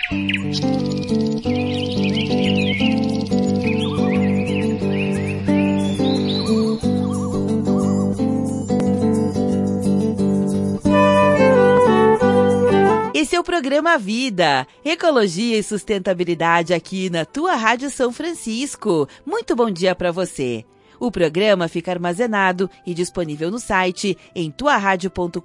Esse é o programa Vida, Ecologia e Sustentabilidade aqui na tua Rádio São Francisco. Muito bom dia para você. O programa fica armazenado e disponível no site em tuaradio.com.br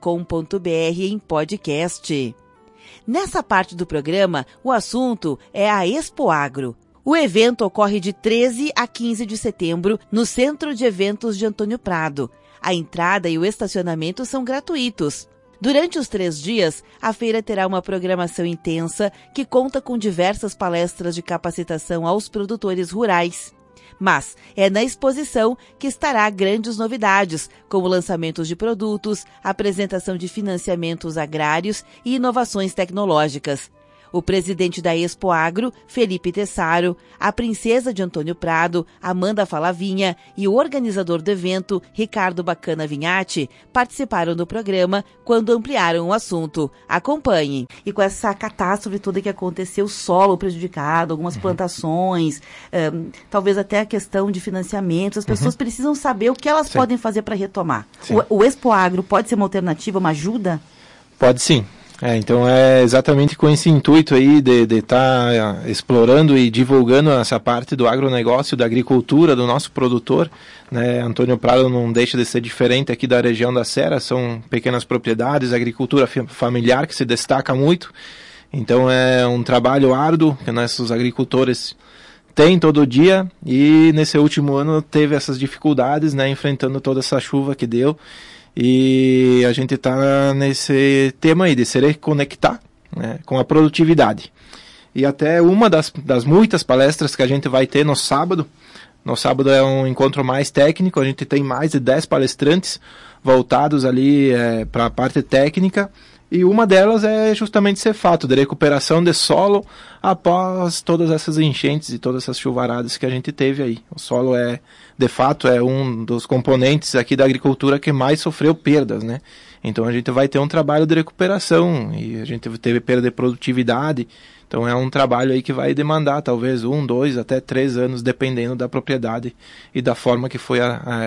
em podcast. Nessa parte do programa, o assunto é a Expo Agro. O evento ocorre de 13 a 15 de setembro no Centro de Eventos de Antônio Prado. A entrada e o estacionamento são gratuitos. Durante os 3 dias, a feira terá uma programação intensa que conta com diversas palestras de capacitação aos produtores rurais. Mas é na exposição que estará grandes novidades, como lançamentos de produtos, apresentação de financiamentos agrários e inovações tecnológicas. O presidente da Expo Agro, Felipe Tessaro, a princesa de Antônio Prado, Amanda Falavinha, e o organizador do evento, Ricardo Bacana Vinhati, participaram do programa quando ampliaram o assunto. Acompanhe. E com essa catástrofe toda que aconteceu, solo prejudicado, algumas plantações, talvez até a questão de financiamento, as pessoas precisam saber o que elas podem fazer para retomar. O Expo Agro pode ser uma alternativa, uma ajuda? Pode sim. Então é exatamente com esse intuito aí de estar explorando e divulgando essa parte do agronegócio, da agricultura, do nosso produtor, né? Antônio Prado não deixa de ser diferente aqui da região da Serra, são pequenas propriedades, agricultura familiar que se destaca muito, então é um trabalho árduo que nossos agricultores têm todo dia e nesse último ano teve essas dificuldades, né? Enfrentando toda essa chuva que deu. E a gente está nesse tema aí de se reconectar, né, com a produtividade. E até uma das muitas palestras que a gente vai ter no sábado é um encontro mais técnico, a gente tem mais de 10 palestrantes voltados ali para a parte técnica, e uma delas é justamente esse fato de recuperação de solo após todas essas enchentes e todas essas chuvaradas que a gente teve aí. O solo de fato, é um dos componentes aqui da agricultura que mais sofreu perdas, né? Então a gente vai ter um trabalho de recuperação e a gente teve perda de produtividade, então é um trabalho aí que vai demandar talvez 1, 2, até 3 anos, dependendo da propriedade e da forma que foi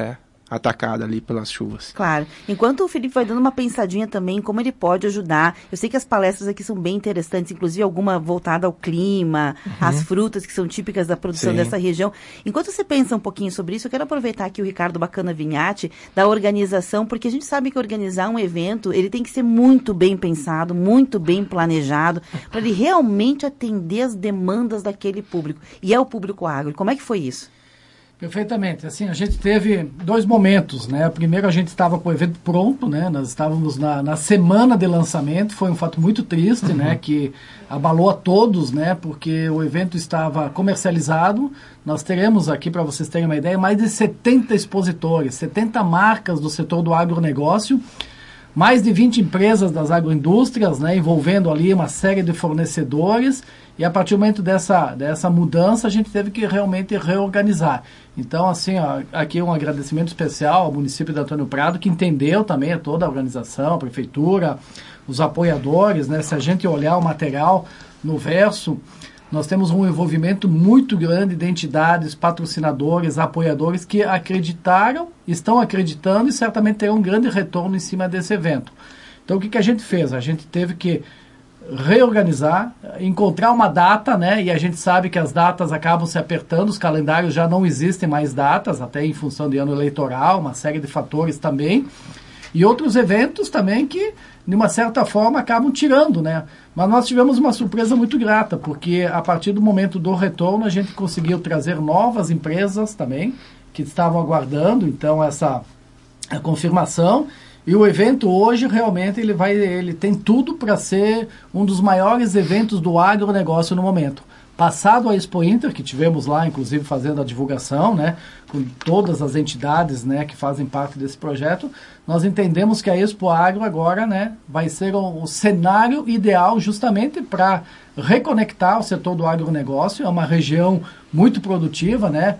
atacada ali pelas chuvas. Claro. Enquanto o Felipe vai dando uma pensadinha também em como ele pode ajudar, eu sei que as palestras aqui são bem interessantes, inclusive alguma voltada ao clima, às frutas que são típicas da produção dessa região. Enquanto você pensa um pouquinho sobre isso, eu quero aproveitar aqui o Ricardo Bacana Vinhati, da organização, porque a gente sabe que organizar um evento, ele tem que ser muito bem pensado, muito bem planejado, para ele realmente atender as demandas daquele público. E é o público agro. Como é que foi isso? Perfeitamente. Assim, a gente teve 2 momentos, né? Primeiro, a gente estava com o evento pronto, né? Nós estávamos na semana de lançamento. Foi um fato muito triste, né? Que abalou a todos, né? Porque o evento estava comercializado. Nós teremos aqui, para vocês terem uma ideia, mais de 70 expositores, 70 marcas do setor do agronegócio, mais de 20 empresas das agroindústrias, né? Envolvendo ali uma série de fornecedores. E a partir do momento dessa mudança, a gente teve que realmente reorganizar. Então, assim, ó, aqui um agradecimento especial ao município de Antônio Prado, que entendeu também toda a organização, a prefeitura, os apoiadores, né? Se a gente olhar o material no verso, nós temos um envolvimento muito grande de entidades, patrocinadores, apoiadores que acreditaram, estão acreditando e certamente terão um grande retorno em cima desse evento. Então, o que a gente fez? A gente teve que reorganizar, encontrar uma data, né? E a gente sabe que as datas acabam se apertando, os calendários já não existem mais datas, até em função de ano eleitoral, uma série de fatores também. E outros eventos também que, de uma certa forma, acabam tirando, né? Mas nós tivemos uma surpresa muito grata, porque a partir do momento do retorno, a gente conseguiu trazer novas empresas também, que estavam aguardando, então, a confirmação. E o evento hoje, realmente, ele tem tudo para ser um dos maiores eventos do agronegócio no momento. Passado a Expo Inter, que tivemos lá, inclusive, fazendo a divulgação, né, com todas as entidades, né, que fazem parte desse projeto, nós entendemos que a Expo Agro agora, né, vai ser o cenário ideal justamente para reconectar o setor do agronegócio. É uma região muito produtiva, né?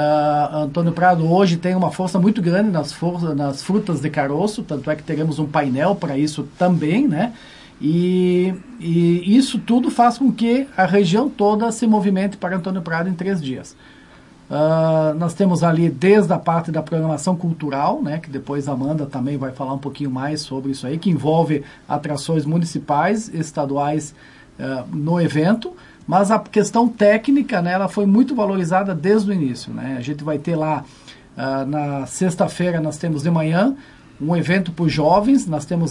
Antônio Prado hoje tem uma força muito grande nas frutas de caroço, tanto é que teremos um painel para isso também, né? E isso tudo faz com que a região toda se movimente para Antônio Prado em 3 dias. Nós temos ali desde a parte da programação cultural, né, que depois a Amanda também vai falar um pouquinho mais sobre isso aí, que envolve atrações municipais, estaduais no evento, mas a questão técnica, né, ela foi muito valorizada desde o início, né? A gente vai ter lá, na sexta-feira nós temos de manhã um evento para os jovens, nós temos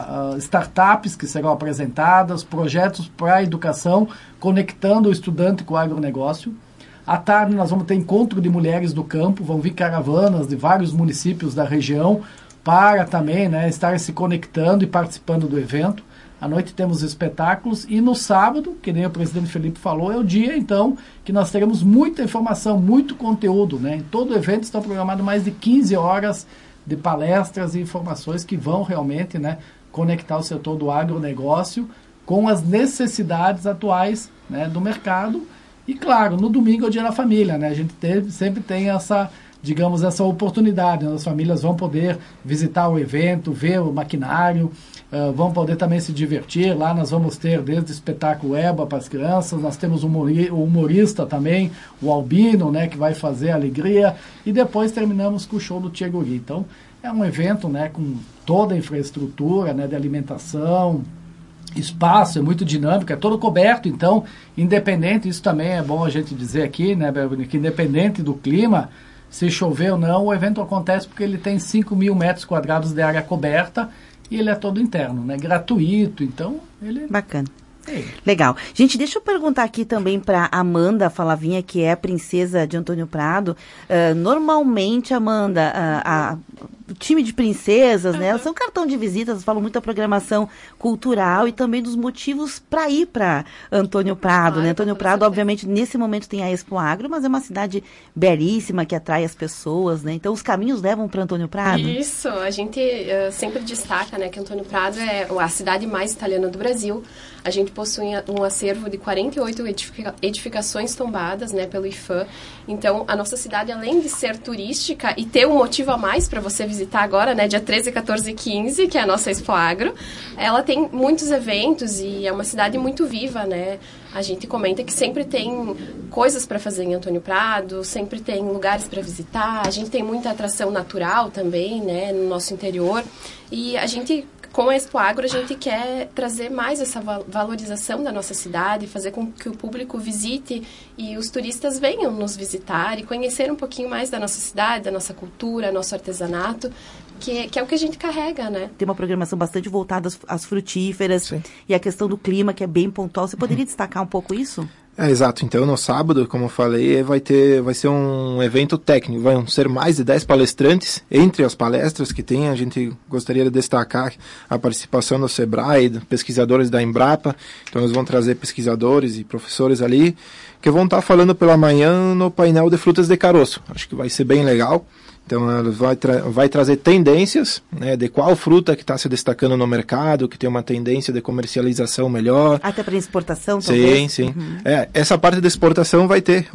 startups que serão apresentadas, projetos para a educação, conectando o estudante com o agronegócio. À tarde nós vamos ter encontro de mulheres do campo, vão vir caravanas de vários municípios da região para também, né, estar se conectando e participando do evento. À noite temos espetáculos e no sábado, que nem o presidente Felipe falou, é o dia então que nós teremos muita informação, muito conteúdo, né? Em todo o evento estão programadas mais de 15 horas de palestras e informações que vão realmente, né, conectar o setor do agronegócio com as necessidades atuais, né, do mercado. E claro, no domingo é o dia da família, né? A gente sempre tem essa, digamos, essa oportunidade, né? As famílias vão poder visitar o evento, ver o maquinário, vão poder também se divertir. Lá nós vamos ter desde espetáculo EBA para as crianças, nós temos o humorista também, o Albino, né, que vai fazer alegria, e depois terminamos com o show do Tia Guri. Então, é um evento, né, com toda a infraestrutura, né, de alimentação, espaço, é muito dinâmico, é todo coberto, então, independente, isso também é bom a gente dizer aqui, né, que independente do clima, se chover ou não, o evento acontece porque ele tem 5.000 metros quadrados de área coberta e ele é todo interno, né, gratuito, então, ele... Bacana. Legal. Gente, deixa eu perguntar aqui também para Amanda Falavinha, que é a princesa de Antônio Prado. Normalmente, Amanda, o time de princesas, né, elas são cartão de visitas, falam muito da programação cultural e também dos motivos para ir para Antônio Prado, né? Antônio Prado, obviamente, nesse momento tem a Expo Agro, mas é uma cidade belíssima que atrai as pessoas, né? Então, os caminhos levam para Antônio Prado? Isso, a gente sempre destaca, né, que Antônio Prado é a cidade mais italiana do Brasil. A gente possui um acervo de 48 edificações tombadas, né, pelo IFAM. Então, a nossa cidade, além de ser turística e ter um motivo a mais para você visitar agora, né, dia 13, 14 e 15, que é a nossa Expo Agro, ela tem muitos eventos e é uma cidade muito viva, né? A gente comenta que sempre tem coisas para fazer em Antônio Prado, sempre tem lugares para visitar, a gente tem muita atração natural também, né, no nosso interior. E a gente... Com a Expo Agro, a gente quer trazer mais essa valorização da nossa cidade, fazer com que o público visite e os turistas venham nos visitar e conhecer um pouquinho mais da nossa cidade, da nossa cultura, nosso artesanato, que é o que a gente carrega, né? Tem uma programação bastante voltada às frutíferas. Sim. E a questão do clima, que é bem pontual. Você poderia destacar um pouco isso? Exato. Então, no sábado, como eu falei, vai ser um evento técnico. Vão ser mais de 10 palestrantes. Entre as palestras que tem, a gente gostaria de destacar a participação do Sebrae, pesquisadores da Embrapa. Então, eles vão trazer pesquisadores e professores ali, que vão estar falando pela manhã no painel de frutas de caroço. Acho que vai ser bem legal. Então, ela vai trazer tendências, né, de qual fruta que está se destacando no mercado, que tem uma tendência de comercialização melhor. Até para exportação, talvez? Sim. Uhum. Essa parte da exportação vai ter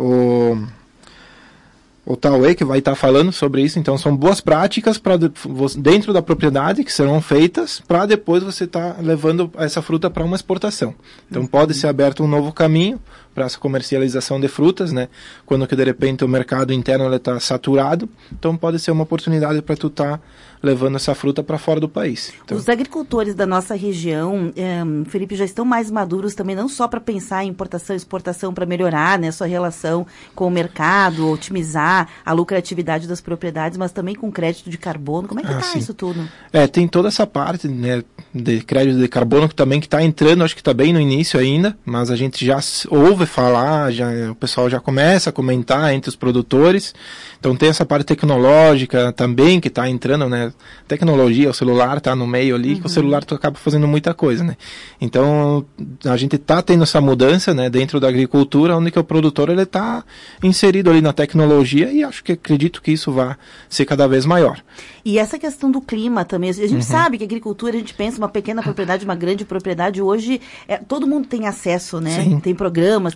o Tauê, que vai estar falando sobre isso. Então, são boas práticas dentro da propriedade que serão feitas para depois você estar levando essa fruta para uma exportação. Então, pode ser aberto um novo caminho para essa comercialização de frutas, né? Quando que de repente o mercado interno está saturado, então pode ser uma oportunidade para tu estar levando essa fruta para fora do país. Então... Os agricultores da nossa região, Felipe, já estão mais maduros também, não só para pensar em importação e exportação para melhorar, né, sua relação com o mercado, otimizar a lucratividade das propriedades, mas também com crédito de carbono. Como é que está isso tudo? Tem toda essa parte, né, de crédito de carbono também que está entrando, acho que está bem no início ainda, mas a gente já ouve falar, o pessoal já começa a comentar entre os produtores. Então tem essa parte tecnológica também que está entrando, né? Tecnologia, o celular está no meio ali, que o celular tu acaba fazendo muita coisa, né? Então a gente está tendo essa mudança, né, dentro da agricultura, onde que o produtor ele está inserido ali na tecnologia e acredito que isso vai ser cada vez maior. E essa questão do clima também, a gente sabe que a agricultura, a gente pensa uma pequena propriedade, uma grande propriedade, hoje todo mundo tem acesso, né? Sim. Tem programas,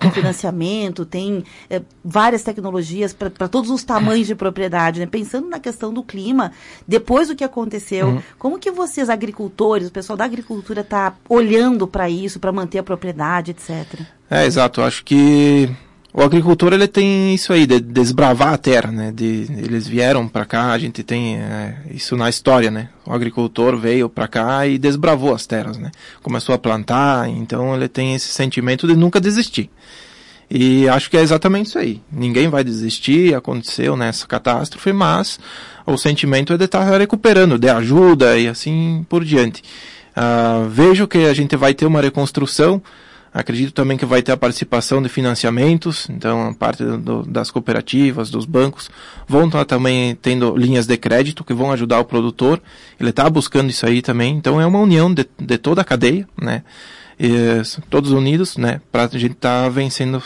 financiamento, tem várias tecnologias para todos os tamanhos de propriedade, né? Pensando na questão do clima, depois do que aconteceu, como que vocês, agricultores, o pessoal da agricultura está olhando para isso, para manter a propriedade, etc? Exato. Acho que o agricultor, ele tem isso aí, de desbravar a terra, né? Eles vieram para cá, a gente tem isso na história, né? O agricultor veio para cá e desbravou as terras, né? Começou a plantar, então ele tem esse sentimento de nunca desistir. E acho que é exatamente isso aí. Ninguém vai desistir, aconteceu nessa catástrofe, mas o sentimento é de estar recuperando, de ajuda e assim por diante. Vejo que a gente vai ter uma reconstrução. Acredito também que vai ter a participação de financiamentos, então a parte das cooperativas, dos bancos, vão estar também tendo linhas de crédito que vão ajudar o produtor, ele está buscando isso aí também, então é uma união de toda a cadeia, né, e, todos unidos, né, para a gente estar vencendo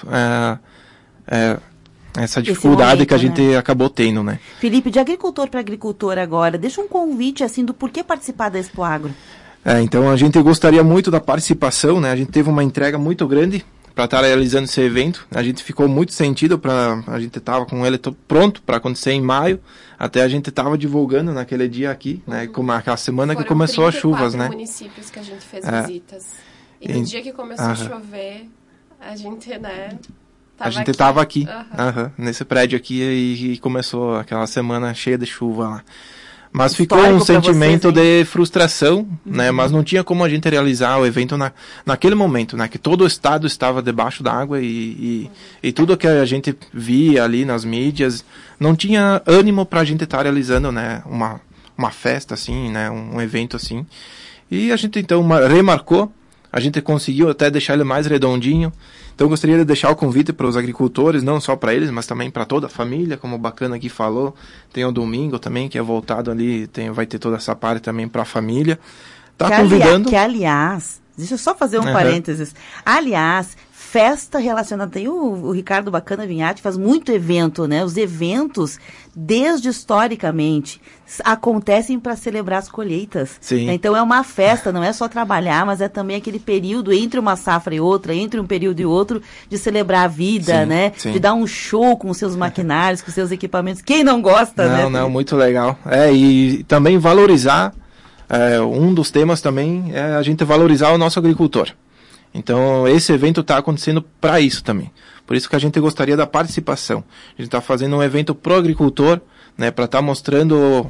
essa dificuldade momento, que a gente acabou tendo, né. Felipe, de agricultor para agricultor agora, deixa um convite assim do porquê participar da Expo Agro. Então a gente gostaria muito da participação, né? A gente teve uma entrega muito grande para estar realizando esse evento. A gente ficou muito sentido, a gente estava com ele pronto para acontecer em maio, até a gente estava divulgando naquele dia aqui, né? Como aquela semana que começou as chuvas, né? Municípios que a gente fez visitas. E no dia que começou a chover, a gente, né? A gente estava aqui, nesse prédio aqui, e começou aquela semana cheia de chuva lá. Mas ficou um sentimento de frustração, né? Mas não tinha como a gente realizar o evento naquele momento, né? Que todo o estado estava debaixo da água e tudo que a gente via ali nas mídias, não tinha ânimo para a gente estar realizando, né? Uma festa assim, né? Um evento assim. E a gente então remarcou, a gente conseguiu até deixar ele mais redondinho. Então, gostaria de deixar o convite para os agricultores, não só para eles, mas também para toda a família, como o Bacana aqui falou. Tem o domingo também, que é voltado ali, vai ter toda essa parte também para a família. Convidando... aliás, deixa eu só fazer um parênteses. Aliás, festa relacionada... Tem o Ricardo Bacana Vinhati, faz muito evento, né? Os eventos, desde historicamente, acontecem para celebrar as colheitas. Sim. Então é uma festa, não é só trabalhar, mas é também aquele período entre uma safra e outra, entre um período e outro, de celebrar a vida, sim, né? Sim. De dar um show com seus maquinários, com seus equipamentos. Quem não gosta, né? Não, muito legal. E também valorizar, um dos temas também é a gente valorizar o nosso agricultor. Então, esse evento está acontecendo para isso também. Por isso que a gente gostaria da participação. A gente está fazendo um evento pro agricultor, né, para estar mostrando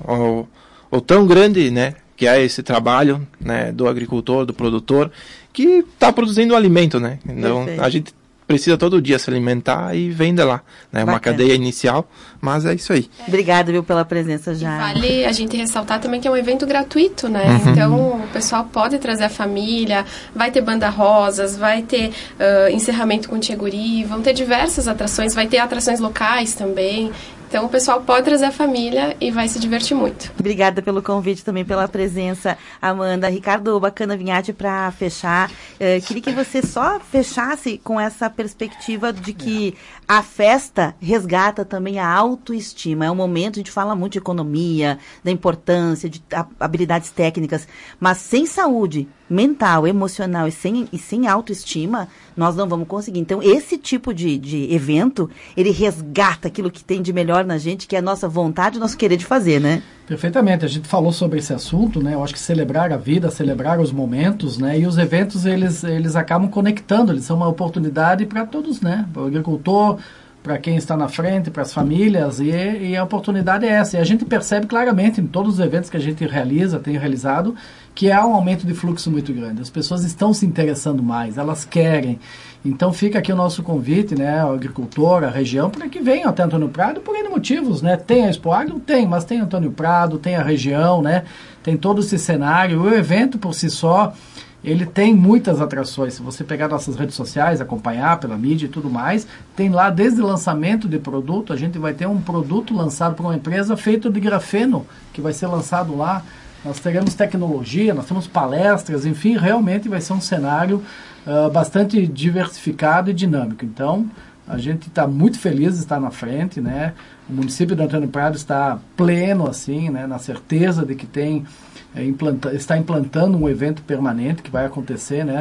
o tão grande, né, que é esse trabalho, né, do agricultor, do produtor, que está produzindo alimento, né. Então, a gente precisa todo dia se alimentar e vende lá, né? Uma cadeia inicial, mas é isso aí. Obrigada, viu, pela presença já. E vale a gente ressaltar também que é um evento gratuito, né? Então, o pessoal pode trazer a família, vai ter banda rosas, vai ter encerramento com Tcheguri, vão ter diversas atrações, vai ter atrações locais também. Então, o pessoal pode trazer a família e vai se divertir muito. Obrigada pelo convite, também pela presença, Amanda. Ricardo Bacana Vinhati, para fechar, queria que você só fechasse com essa perspectiva de que a festa resgata também a autoestima. É um momento, a gente fala muito de economia, da importância, de habilidades técnicas, mas sem saúde mental, emocional e sem autoestima, nós não vamos conseguir. Então, esse tipo de evento, ele resgata aquilo que tem de melhor na gente, que é a nossa vontade, o nosso querer de fazer, né? Perfeitamente. A gente falou sobre esse assunto, né? Eu acho que celebrar a vida, celebrar os momentos, né? E os eventos, eles acabam conectando, eles são uma oportunidade para todos, né? Para o agricultor, para quem está na frente, para as famílias, e a oportunidade é essa. E a gente percebe claramente em todos os eventos que a gente tem realizado, que há um aumento de fluxo muito grande. As pessoas estão se interessando mais, elas querem. Então fica aqui o nosso convite, né, ao agricultor, à região, para que venham até Antônio Prado por N motivos, né? Tem a Expo Agro? Tem, mas tem Antônio Prado, tem a região, né? Tem todo esse cenário. O evento por si só, ele tem muitas atrações. Se você pegar nossas redes sociais, acompanhar pela mídia e tudo mais, tem lá desde o lançamento de produto, a gente vai ter um produto lançado por uma empresa feito de grafeno, que vai ser lançado lá. Nós teremos tecnologia, nós temos palestras, enfim, realmente vai ser um cenário bastante diversificado e dinâmico. Então, a gente está muito feliz de estar na frente, né? O município de Antônio Prado está pleno, assim, né? Na certeza de que está implantando um evento permanente que vai acontecer, né?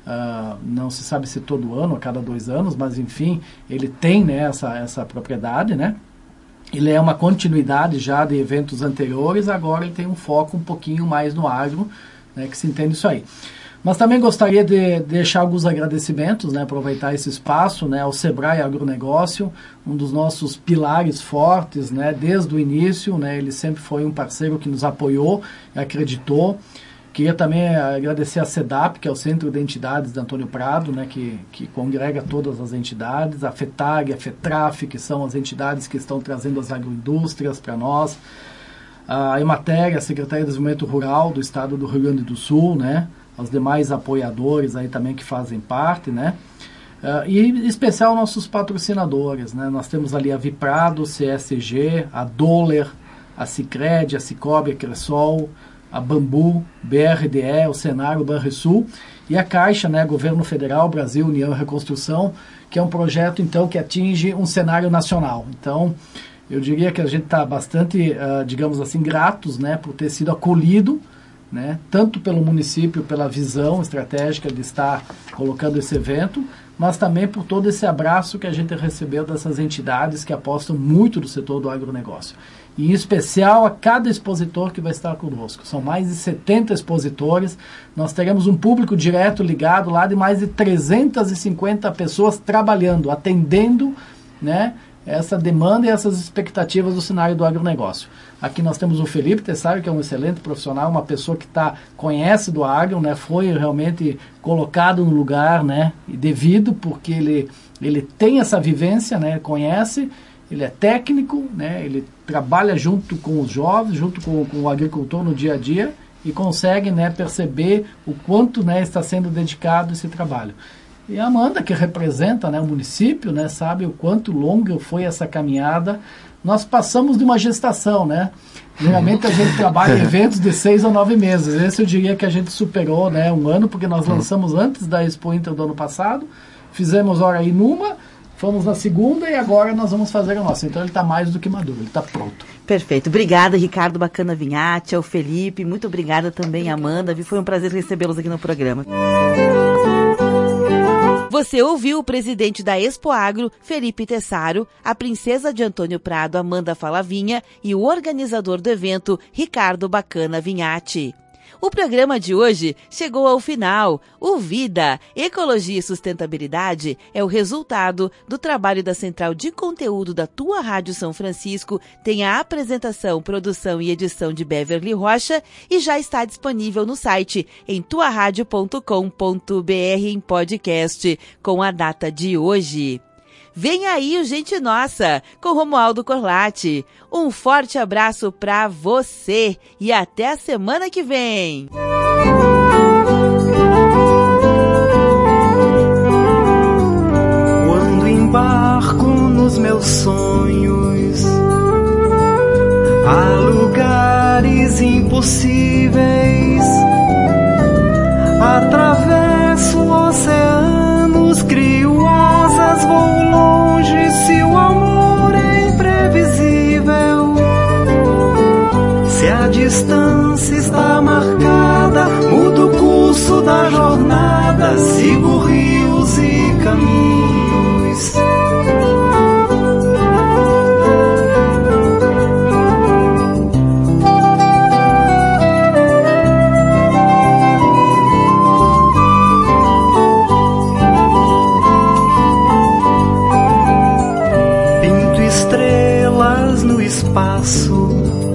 não se sabe se todo ano, a cada 2 anos, mas enfim, ele tem, né, essa propriedade, né? Ele é uma continuidade já de eventos anteriores, agora ele tem um foco um pouquinho mais no agro, né, que se entende isso aí. Mas também gostaria de deixar alguns agradecimentos, né, aproveitar esse espaço, né, ao Sebrae Agronegócio, um dos nossos pilares fortes, né, desde o início, né, ele sempre foi um parceiro que nos apoiou, acreditou. Queria também agradecer a CEDAP, que é o Centro de Entidades de Antônio Prado, né, que congrega todas as entidades, a FETAG, a FETRAF, que são as entidades que estão trazendo as agroindústrias para nós, a Emater, a Secretaria de Desenvolvimento Rural do Estado do Rio Grande do Sul, né, os demais apoiadores aí também que fazem parte, né, e em especial nossos patrocinadores, né, nós temos ali a Viprado, CSG, a Doller, a Sicredi, a Cicobi, a Cressol, a Bambu, BRDE, o Senar, o Banrisul e a Caixa, né, Governo Federal, Brasil, União e Reconstrução, que é um projeto, então, que atinge um cenário nacional. Então, eu diria que a gente está bastante, digamos assim, gratos, né, por ter sido acolhido, né, tanto pelo município, pela visão estratégica de estar colocando esse evento, mas também por todo esse abraço que a gente recebeu dessas entidades que apostam muito no setor do agronegócio. E em especial a cada expositor que vai estar conosco. São mais de 70 expositores, nós teremos um público direto ligado lá de mais de 350 pessoas trabalhando, atendendo, né, essa demanda e essas expectativas do cenário do agronegócio. Aqui nós temos o Felipe Tessari, que é um excelente profissional, uma pessoa que conhece do agro, né, foi realmente colocado no lugar, né, devido, porque ele tem essa vivência, né, conhece, ele é técnico, né, ele trabalha junto com os jovens, junto com o agricultor no dia a dia e consegue, né, perceber o quanto, né, está sendo dedicado esse trabalho. E a Amanda, que representa, né, o município, né, sabe o quanto longa foi essa caminhada. Nós passamos de uma gestação, né? Geralmente a gente trabalha em eventos de 6 a 9 meses. Esse eu diria que a gente superou, né, 1 ano, porque nós lançamos antes da Expo Inter do ano passado, fizemos hora aí numa, fomos na segunda e agora nós vamos fazer a nossa. Então ele está mais do que maduro, ele está pronto. Perfeito. Obrigada, Ricardo Bacana Vinhati, ao Felipe. Muito obrigada também, Amanda. Foi um prazer recebê-los aqui no programa. Você ouviu o presidente da Expo Agro, Felipe Tessaro, a princesa de Antônio Prado, Amanda Falavinha, e o organizador do evento, Ricardo Bacana Vinhati. O programa de hoje chegou ao final. O Vida, Ecologia e Sustentabilidade é o resultado do trabalho da Central de Conteúdo da Tua Rádio São Francisco, tem a apresentação, produção e edição de Beverly Rocha e já está disponível no site em tuaradio.com.br em podcast com a data de hoje. Vem aí o Gente Nossa, com Romualdo Corlatti. Um forte abraço para você e até a semana que vem. Quando embarco nos meus sonhos a lugares impossíveis, atravesso oceanos, crio asas, vou longe se o amor é imprevisível. Se a distância está marcada, mudo o curso da jornada, sigo rios e caminhos. Espaço,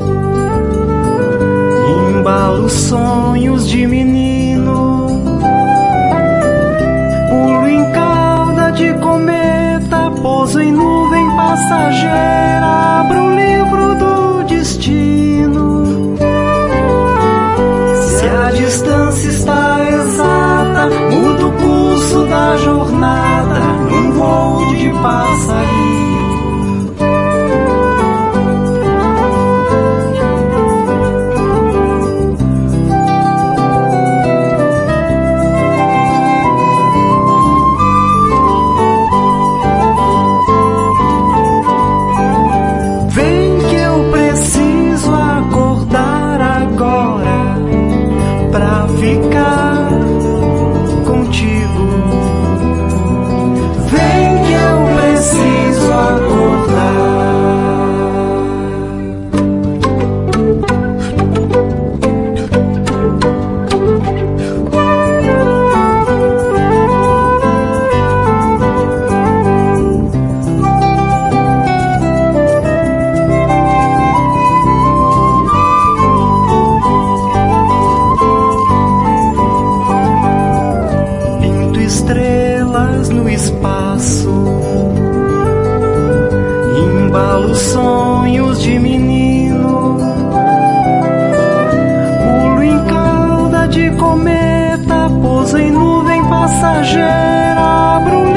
embalo sonhos de menino, pulo em cauda de cometa, pouso em nuvem passageira, abro o livro do destino. Se a distância está exata, mudo o curso da jornada, num voo de passarinho. Ficar contigo. espaço, embalo sonhos de menino, pulo em cauda de cometa, pouso em nuvem passageira, abro